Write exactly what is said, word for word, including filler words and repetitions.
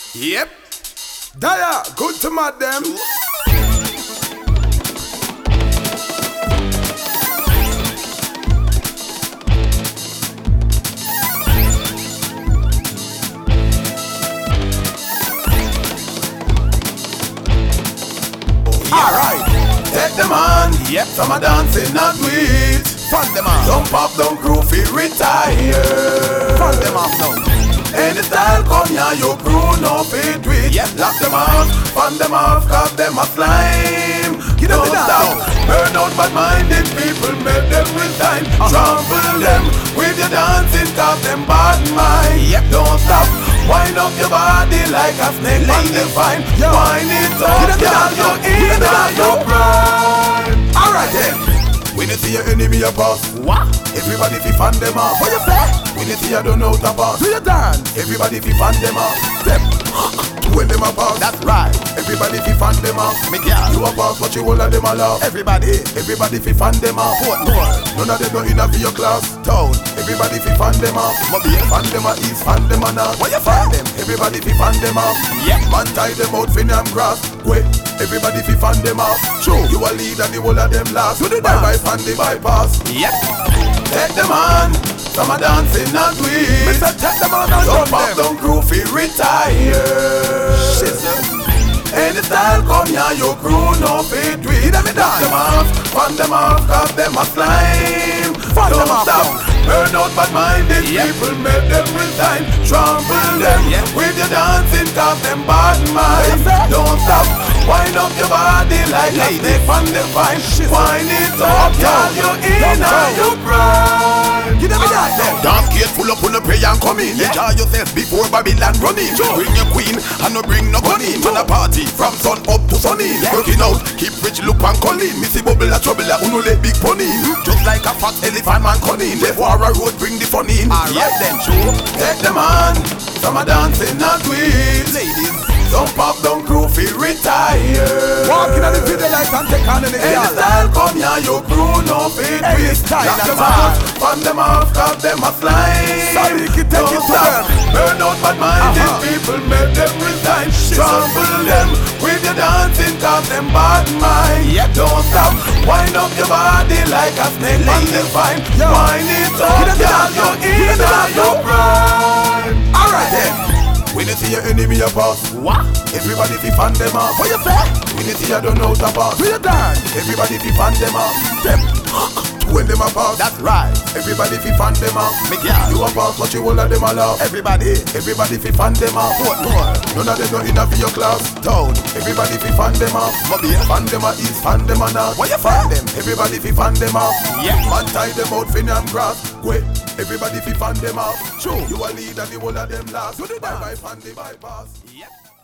Yep. Daya, good to mad them. Alright, take them on. Yep, some are dancing and sweet. Fund them off. Some pop down crew feel retire. Fund them off now. Any style come here, your crew no fit with. Yep, lock them off, fund them off, cause them a slime. Get Don't stop, burn out bad-minded people, make them resign. uh-huh. Trample them with your dancing, cause them bad mind. Yep, don't stop, wind up your body like a snake on the vine. Wind it up, girl, you're in on your prime. Alright then. When you see your enemy a boss, what? Everybody fi fan them off. What you say? When you see you don't know the boss, do you dance? Everybody fi fan them off. Step. When them a boss, that's right. Everybody fi fan them off. Me girl, you a boss, but you all of them a love. Everybody, everybody fi fan them off. What more? None of them no inna for your class. Town. Everybody fi fan them off. Mobile, fan them a east, fan them a north. What you fan them? Everybody fi fan them off. Yep. Man tie them out fi them grass. Wait. Everybody fi fan them off. True. You a lead and the whole of them last. Do the bye bye fan the bypass. Yep. Take them on. Some are dancing and sweet. Mister take them on and some pop down crew fi retire. Shit, sir. Any style come here, your crew no fit with. Give them a dance. Them off, fan them off, cause them a slime. Fan them off. Burn out bad-minded yep. people, make them resign. Trample them yep. with your dancing, cause them bad mind. Don't stop, wind up your body like a snake on the vine. Wind it up, girl, you're in on your prime. Give them a dance then. Dance gate full up on the prayer and come in. Yeah. Enjoy yourself before Babylon run in. Sure. Bring your queen and no bring no gun in. Man a party from sun up to sunny. Yeah. Working out, keep rich look and calling. Missy bubble a trouble a uno let big pony. Just like a fat elephant man cunning. Before a road bring the fun in. Alright yeah. then true. Take them on. Some are dancing and sweet. Ladies. Some pop down crew feel retire. Walking on the video light and take on any girl. Any style come here, your crew no fit with. Lock them off, fan them off, cause them a slime. Sorry, you can take it to them. Burn out bad-minded uh-huh. people, make them resign. Trample them with your dancing, cause them bad mind. Yep. Don't stop, wind up your body like a snake on the vine. Wind it up, girl, you're in on your prime. Alright then. When you see your enemy a boss, what? Everybody fi fan them off. What you say? When you see you don't know the boss, do you dance? Everybody fi fan them off. Step. When them a boss, that's right. Everybody fi fan them off. Me girl, you a boss, but you all of them a love. Everybody, everybody fi fan them off. What more? None of them no inna for your class. Town. Everybody fi fan them off. Mobile, fan them a east, fan them a north. What you fan them? Everybody fi fan them off. Yeah. Man tie them out fi them grass. Wait. Everybody fi fan them off. True. You a lead and the whole of them last. Do the bye bye fan the bypass. Yep.